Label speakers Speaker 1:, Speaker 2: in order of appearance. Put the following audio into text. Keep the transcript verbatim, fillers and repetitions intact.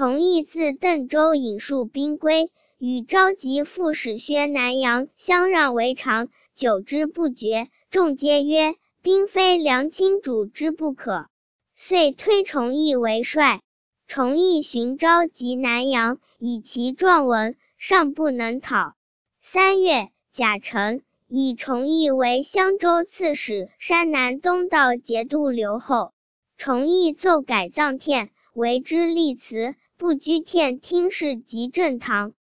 Speaker 1: 崇义自邓州引戍兵归，与召集副使薛南阳相让为常，久之不决。众皆曰：兵非梁卿主之不可，遂推崇义为帅。崇义寻召集南阳，以其状文，尚不能讨。三月，甲辰，以崇义为襄州刺史、山南东道节度留后。崇义奏改葬忝，为之立祠，不居忝厅室及正堂。